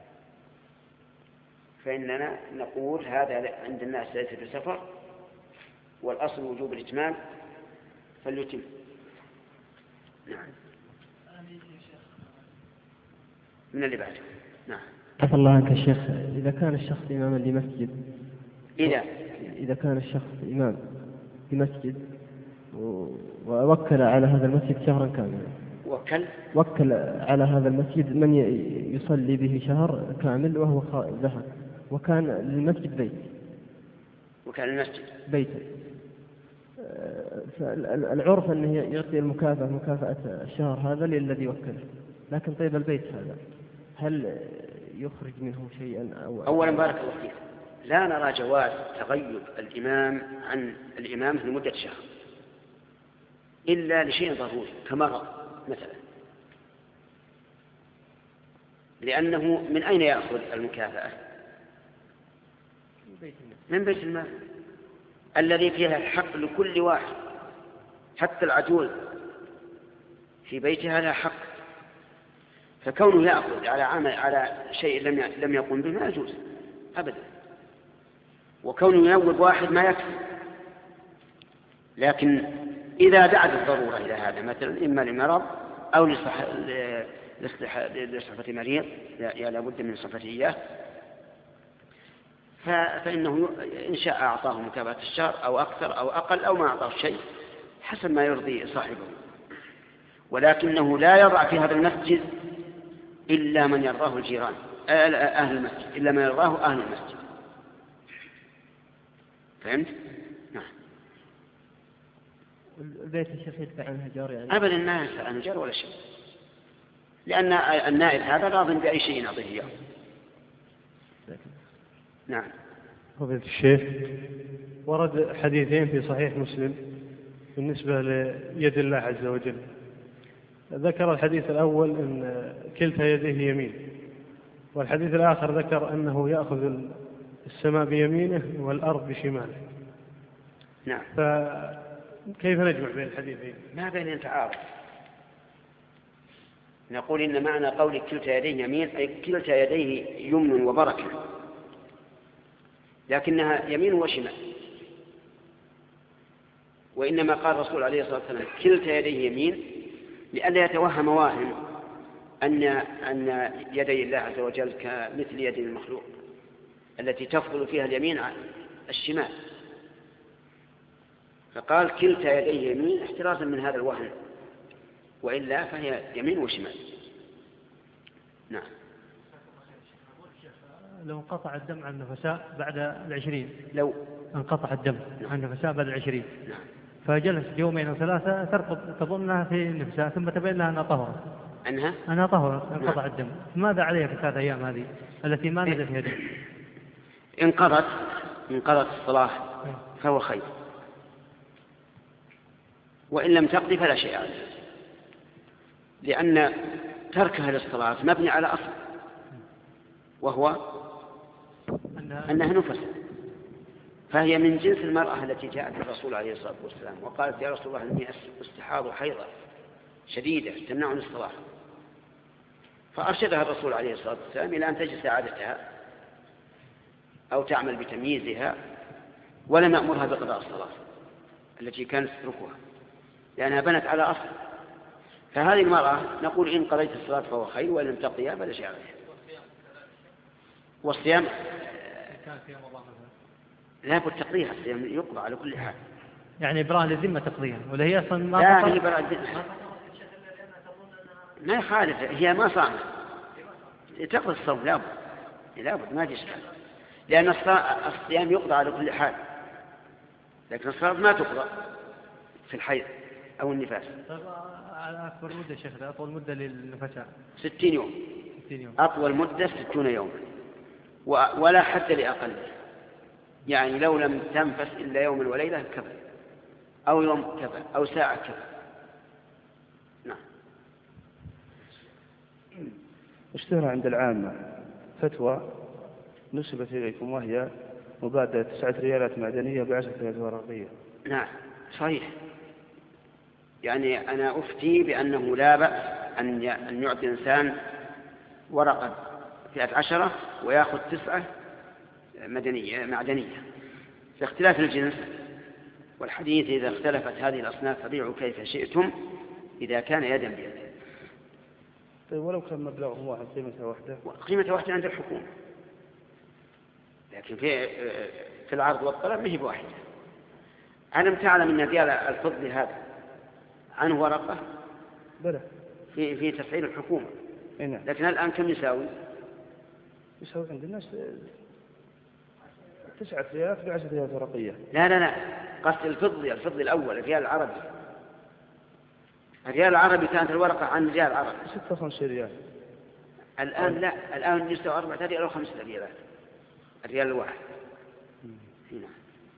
فإننا نقول هذا عند الناس ليس بسفر، والأصل وجوب الإتمام فليتم. نعم. من اللي بعده. نعم. عفى الله عنك يا شيخ، إذا كان الشخص إماما لمسجد، إذا كان الشخص إمام لمسجد ووكل على هذا المسجد شهرا كاملا، وكل على هذا المسجد من يصلي به شهر كامل وهو ذهب، وكان للمسجد بيت، وكان المسجد بيتا، فالعرف أنه يعطي مكافأة الشهر هذا للذي وكله، لكن طيب البيت هذا هل يخرج منه شيئا أولا بارك الله فيك، لا نرى جواز تغيب الإمام عن الإمامة لمدة شهر إلا لشيء ضروري كمرض مثلا، لأنه من أين يأخذ المكافأة؟ من بيت المال الذي فيها الحق لكل واحد، حتى العجوز في بيتها لها حق، فكونه يأخذ على شيء لم يقم به ما يجوز أبدا، وكونه ينوب واحد ما يكفي. لكن إذا دعت الضرورة إلى هذا مثلا إما لمرض أو لصحة مريض لابد من صفته إياه، فإنه إن شاء أعطاه مكافأة الشهر أو أكثر أو أقل أو ما أعطاه شيء حسب ما يرضي صاحبه، ولكنه لا يضع في هذا المسجد إلا من يرضاه الجيران أهل المسجد، إلا من يرضاه أهل المسجد. فهمت؟ نعم. البيت الشيخ يدفع عنها جار يعني؟ أبدا ما يدفع عنه جار ولا شيء، لأن النائب هذا راض بأي شيء يعطيه إياه. نعم. فضيلة الشيخ، ورد حديثين في صحيح مسلم بالنسبة ليد الله عز وجل. ذكر الحديث الأول أن كلتا يديه يمين، والحديث الآخر ذكر أنه يأخذ السماء بيمينه والأرض بشماله. نعم. فكيف نجمع بين الحديثين؟ ما بين تعارض. نقول إن معنى قول كلتا يديه يمين أي كلتا يديه يمن وبركة، لكنها يمين وشمال، وإنما قال الرسول عليه الصلاة والسلام كلتا يديه يمين لئلا يتوهم واهم أن يدي الله عز وجل كمثل يد المخلوق التي تفضل فيها اليمين عن الشمال، فقال كلتا يديه يمين احترازا من هذا الوهم، وإلا فهي يمين وشمال. نعم. لو انقطع الدم عن النفساء بعد 20، لو انقطع الدم نعم. عن النفساء بعد 20، نعم. فجلس يومين أو 3 تظنها في النفساء، ثم تبين لها أنها طهرت، أنها طهرت، انقطع نعم. الدم، ماذا عليها في 3 أيام هذه التي ما نزل فيها دم؟ انقضت الصلاة فهو خير، وإن لم تقضي فلا شيء عليه، لأن تركها للصلاة مبني على أصل، وهو أنها نفس، فهي من جنس المرأة التي جاءت الرسول عليه الصلاة والسلام وقالت يا رسول الله إني استحاض حيضة شديدة تمنعني الصلاة، فأرشدها الرسول عليه الصلاة والسلام إلى أن تجلس عادتها أو تعمل بتمييزها، ولم يأمرها بقضاء الصلاة التي كانت تتركها لأنها بنت على أصل. فهذه المرأة نقول إن قضيت الصلاة فهو خير، وإن لم تقضيها فلا شيء عليها. والصيام لا بد تقضيها، الصيام يقضى على كل حال، يعني إبراء للذمة تقضيها، ولا هي أصلا ما لا هي إبراء للذمة ما يخالف، هي ما صامت تقضي الصوم لابد ما تشكل، لأن الصيام يقضى على كل حال، لكن الصلاة ما تقضى في الحيض أو النفاس. على أكبر مدة شيخ، أطول مدة للنفساء 60 يوم. أطول مدة 60 يوم، ولا حد لأقل، يعني لو لم تنفس إلا يوم وليلة كفى، أو يوم كفى، أو ساعة كفى. نعم. اشتهر عند العامة فتوى نسبت إليكم، وهي مبادلة 9 ريالات معدنية ب10 ريالات ورقية. نعم صحيح، يعني أنا أفتي بأنه لا بأس أن يعطي الإنسان ورقة فئة 10 ويأخذ 9 معدنية لاختلاف الجنس، والحديث إذا اختلفت هذه الأصناف فبيعوا كيف شئتم إذا كان يدا بيد. طيب ولو كان مبلغهم واحد قيمة واحدة عند الحكومة، لكن في العرض والطلب ما هي بواحدة. ألم تعلم أن ديال الفضل هذا عنه ورقة؟ بلى في تسعير الحكومة. نعم. لكن الآن كم يساوي عند الناس 9 ريالات ب10 ريالات ورقية. لا قصد الفضل الأول الريال العربي. الريال العربي كانت الورقة عن ريال عربي 56 ريال. الآن لا، الآن يستوى 4 ريال أو 5 ريالات الريال الواحد. هنا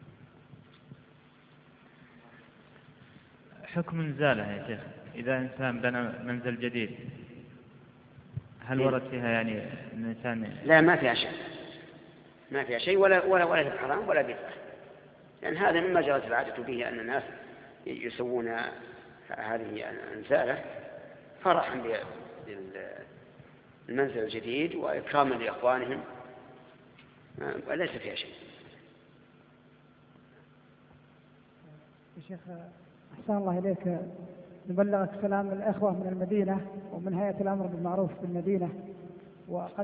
حكم النزالة يا شيخ، إذا إنسان بنى منزل جديد هل ورد فيها يعني الإنسان؟ لا ما فيها شيء ولا في حرام ولا بدعة، لأن هذا مما جرت العادة به أن الناس يسوون هذه النزالة فرحا بالمنزل الجديد وإكراما لإخوانهم، وليس فيها شيء. شيخ أحسن الله إليك، نبلغك سلام الأخوة من المدينة ومن هيئة الأمر بالمعروف بالمدينة، وقد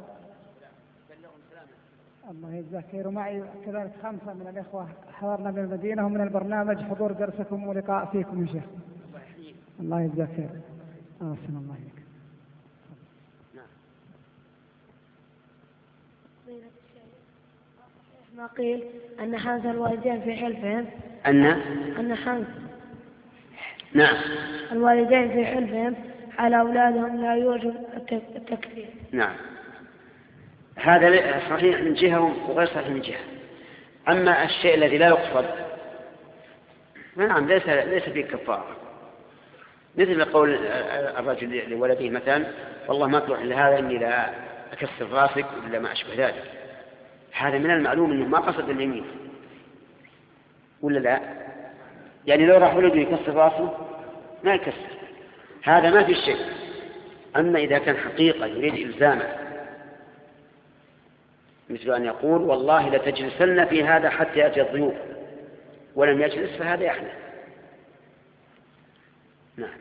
الله يجزاك خير، ومعي كذلك 5 من الأخوة حضرنا بالمدينة ومن البرنامج حضور درسكم ولقاء فيكم يا شيخ. الله يجزاك خير. أحسن الله إليك. ما قيل أن حنث الوالدين في حلفهم أن حنث نعم الوالدين في حلفهم على أولادهم لا يوجب التكفير. نعم هذا صحيح من جهة وغير صحيح من جهة. أما الشيء الذي لا يقصد نعم ليس فيه كفارة، مثل قول الرجل لولده مثلا والله ما تروح لهذا إني لا أكسر راسك إلا ما أشبه ذلك، هذا من المعلوم أنه ما قصد اليمين ولا لا، يعني لو راح ولده يكسر راسه ما يكسر، هذا ما في شيء. أما إذا كان حقيقة يريد إلزامه مثل أن يقول والله لتجلسن في هذا حتى يأتي الضيوف ولم يجلس فهذا يحنث، نعم.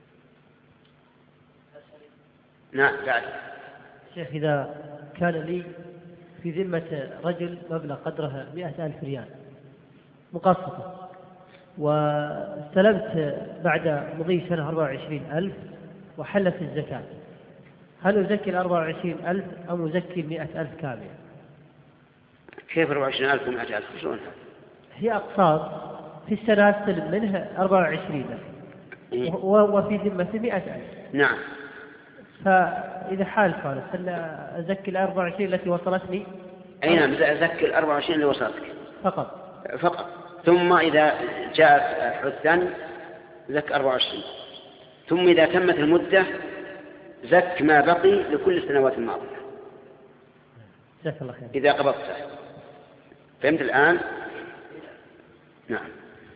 نعم بعد. شيخ إذا كان لي في ذمة رجل مبلغ قدره 100,000 ريال مقسطة، واستلمت بعد مضي سنة 24,000 وحلت الزكاة، هل أزكي 24,000 أم أزكي 100,000 كاملة؟ كيف 24,000 و100,000 شلون؟ هي أقساط في السنة أستلم منها 24,000 وفي ذمة 100,000. نعم. فإذا حال فارس هل أزكي 24 التي وصلتني؟ أي نعم، أزكي 24 اللي وصلتك فقط. ثم إذا جاء حدثا زك 24، ثم إذا تمت المدة زك ما بقي لكل السنوات الماضية. جزاك الله خير. إذا قبضته. فهمت الآن؟ نعم.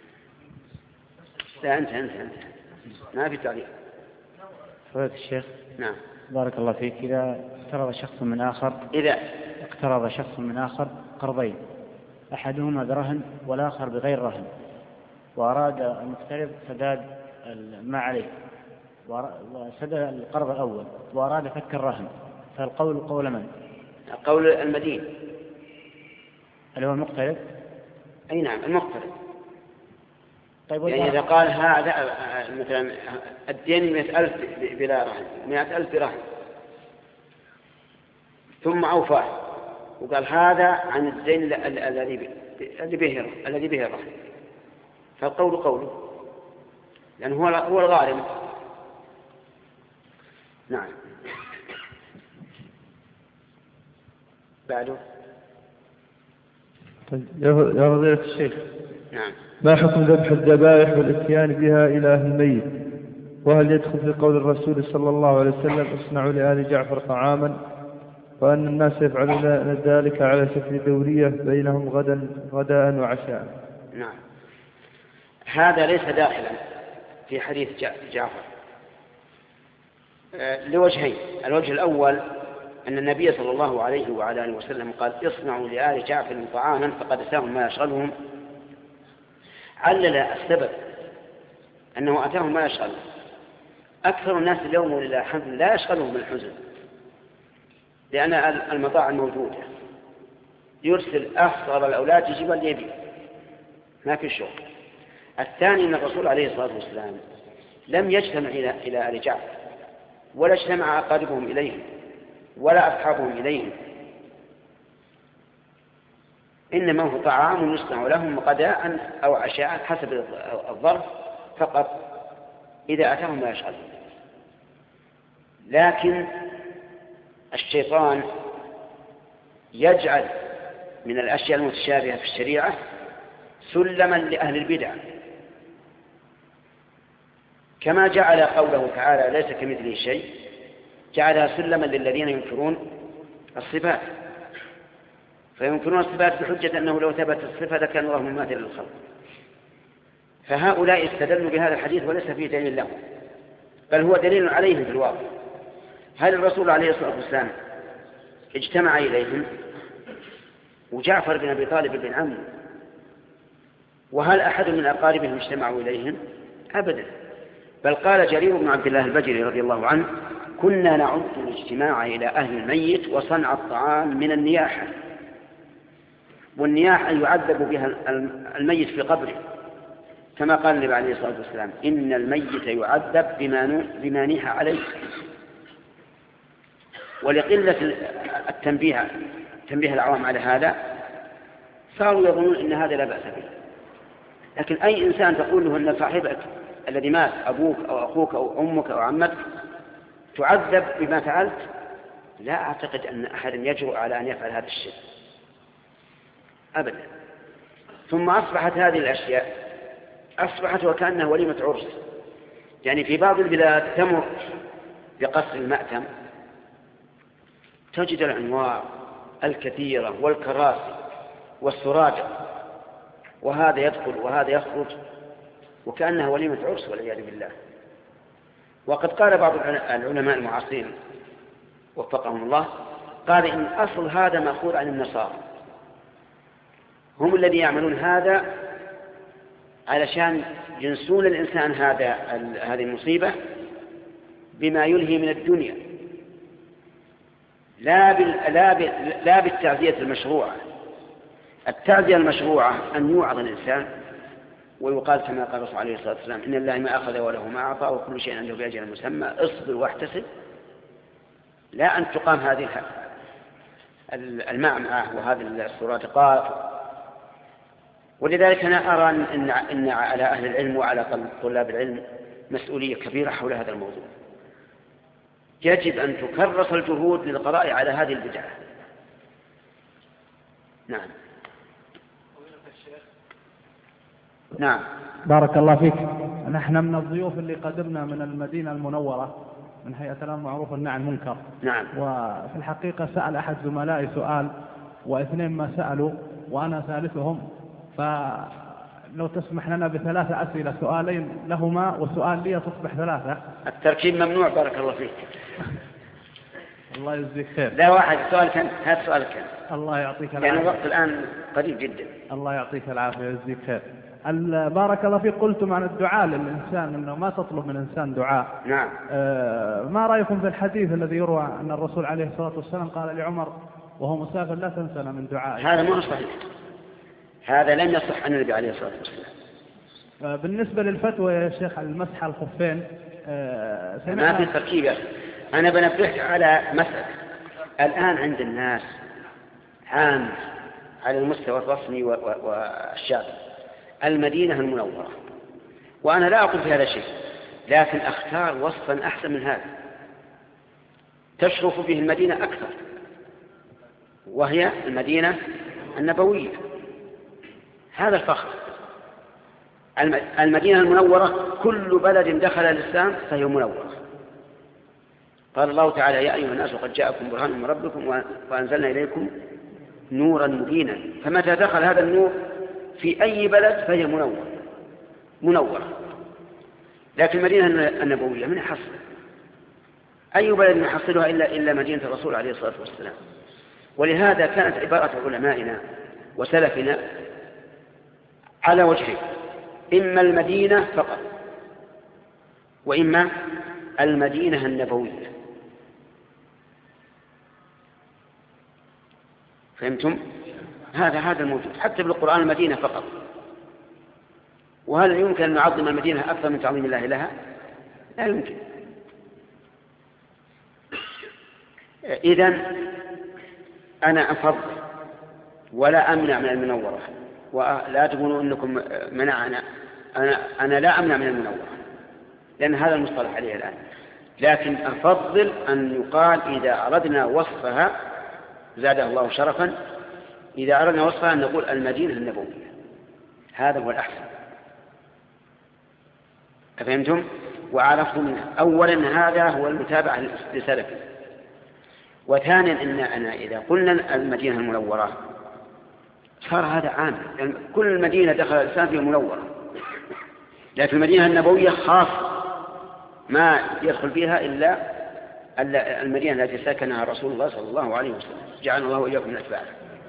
لا أنت ما في تعليق. فضيلة الشيخ. نعم. بارك الله فيك. إذا اقترض شخص من آخر قرضين، أحدهما برهن والآخر بغير رهن، وأراد المقترض سداد ما عليه وسدد القرض الأول وأراد فك الرهن، فالقول قول من؟ قول المدين اللي هو المقترض. أي نعم المقترض. طيب يعني إذا قال هذا مثلا الدين 100,000 بلا رهن، 100,000 برهن، ثم أوفاه وقال هذا عن الدين الذي به الرهن، فالقول قوله لأنه هو الغارم. نعم. بعده. طيب يا فضيلة الشيخ. نعم. ما حكم ذبح الذبائح والاتيان بها إلى أهل الميت؟ وهل يدخل في قول الرسول صلى الله عليه وسلم اصنعوا لآل جعفر طعاما، وأن الناس يفعلون ذلك على شكل دورية بينهم غداء وعشاء؟ نعم. هذا ليس داخلا في حديث جعفر لوجهين. الوجه الأول أن النبي صلى الله عليه وعلى آله وسلم قال اصنعوا لآل جعفر طعاما فقد أتاهم ما يشغلهم. علل السبب أنه أتاهم ما يشغلهم. أكثر الناس اليوم ولله الحمد لا يشغلهم الحزن، لأن المطاعم موجودة، يرسل أفطر الأولاد يجيب اللي يبي، ما في شغل. الثاني أن الرسول عليه الصلاة والسلام لم يجتمع إلى آل جعفر، ولا اجتمع أقاربهم إليهم ولا أصحابهم إليهم، إنما هو طعام يصنع لهم غداء أو عشاء حسب الظرف فقط إذا أتاهم ما يشغلهم. لكن الشيطان يجعل من الأشياء المتشابهة في الشريعة سلما لأهل البدع، كما جعل قوله تعالى ليس كمثله شيء جعلها سلما للذين ينكرون الصفات، فينكرون الصفات بحجة أنه لو ثبت الصفة لكان الله مماثلا للخلق. فهؤلاء استدلوا بهذا الحديث وليس فيه دليل لهم، بل هو دليل عليهم في الواقع. هل الرسول عليه الصلاة والسلام اجتمع إليهم؟ وجعفر بن أبي طالب بن عمه، وهل أحد من أقاربهم اجتمعوا إليهم؟ أبدا. بل قال جرير بن عبد الله البجلي رضي الله عنه كنا نعد الاجتماع إلى أهل الميت وصنع الطعام من النياحة، والنياحة يعذب بها الميت في قبره، كما قال النبي عليه الصلاة والسلام إن الميت يعذب بما نيح عليه. ولقلة تنبيه العوام على هذا صاروا يظنون إن هذا لا بأس به. لكن أي إنسان تقول له أن صاحبك الذي مات أبوك أو أخوك أو أمك أو عمك تعذب بما فعلت، لا أعتقد أن أحد يجرؤ على أن يفعل هذا الشيء أبدا. ثم أصبحت هذه الأشياء وكأنها وليمة عرس. يعني في بعض البلاد تمر بقصر المأتم تجد الأنواع الكثيرة والكراسي والسراج، وهذا يدخل وهذا يخرج وكأنها وليمة عرس والعياذ بالله. وقد قال بعض العلماء المعاصرين وفقهم الله قال إن أصل هذا مأخوذ عن النصارى، هم الذين يعملون هذا علشان ينسون الإنسان هذه المصيبة بما يلهي من الدنيا، لا بالتعزية المشروعة. التعزية المشروعة أن يوعظ الإنسان ويقال كما قال الرسول عليه الصلاة والسلام: إن الله ما أخذ وله ما أعطى وكل شيء عنده بأجل مسمى، اصبر واحتسب. لا أن تقام هذه المعمعة وهذه السرادقات. ولذلك أنا أرى إن على أهل العلم وعلى طلاب العلم مسؤولية كبيرة حول هذا الموضوع. يجب أن تكرس الجهود للقضاء على هذه البدعة. نعم. نعم. بارك الله فيك. نحن من الضيوف اللي قدمنا من المدينة المنورة من هيئة الأمر بالمعروف والنهي عن المنكر. نعم. وفي الحقيقة سأل أحد زملائي سؤال واثنين ما سألوا وأنا ثالثهم، فلو تسمح لنا ب3 أسئلة، سؤالين لهما وسؤال لي تصبح 3. التركيب ممنوع. بارك الله فيك. الله يجزيك خير. لا واحد سؤال كان، هذا سؤال كان. الله يعطيك العافية. لأن الوقت الآن قريب جدا. الله يعطيك العافية ويجزيك خير. بارك الله فيك. قلتم عن الدعاء للإنسان أنه ما تطلب من الإنسان دعاء. نعم. ما رأيكم في الحديث الذي يروى أن الرسول عليه الصلاة والسلام قال لعمر وهو مسافر: لا تنسنا من دعائك؟ هذا مو صحيح، هذا لم يصح عن النبي عليه الصلاة والسلام. بالنسبة للفتوى يا شيخ المسح على الخفين، ما في تركيب يا أخي. أنا بنبهك على مسألة الآن عند الناس عام على المستوى الرسمي والشعبي المدينة المنورة، وأنا لا أقول في هذا الشيء، لكن أختار وصفا أحسن من هذا تشرف به المدينة أكثر، وهي المدينة النبوية. هذا الفخر. المدينة المنورة كل بلد دخل الإسلام فهي منورة. قال الله تعالى: يا أيها الناس قد جاءكم برهان من ربكم وأنزلنا إليكم نورا مبينا. فمتى دخل هذا النور في أي بلد فهي منورة. لكن المدينة النبوية من يحصل؟ أي بلد يحصلها إلا مدينة الرسول عليه الصلاة والسلام. ولهذا كانت عبارة علمائنا وسلفنا على وجهين: إما المدينة فقط، وإما المدينة النبوية. فهمتم؟ هذا الموجود حتى بالقرآن، المدينة فقط. وهل يمكن أن نعظم المدينة أكثر من تعظيم الله لها؟ لا يمكن. إذن أنا أفضل ولا أمنع من المنورة، ولا تقولوا أنكم منعنا. أنا لا أمنع من المنورة، لأن هذا المصطلح عليه الآن. لكن أفضل أن يقال إذا أردنا وصفها زادها الله شرفا، إذا أردنا وصفها أن نقول المدينة النبوية. هذا هو الأحسن. أفهمتم؟ وعرفتم منها أولا هذا هو المتابعة لسلفه. وثانيا أننا إذا قلنا المدينة المنورة صار هذا عام، يعني كل مدينة دخل الإنسان فيها منورة، لكن المدينة النبوية خاصة ما يدخل فيها إلا المدينة التي سكنها رسول الله صلى الله عليه وسلم، جعلنا الله وإياكم من أتباعه.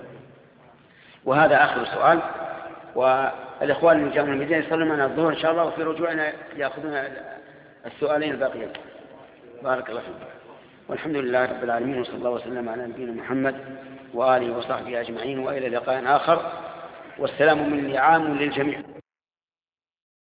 وهذا آخر سؤال، والإخوان اللي جاءوا من المدينة يصلون معنا الظهر إن شاء الله، وفي رجوعنا يأخذون السؤالين الباقيين. بارك الله فيكم، والحمد لله رب العالمين، وصلى الله وسلم على نبينا محمد وآله وصحبه أجمعين، وإلى لقاء آخر، والسلام مني عام للجميع.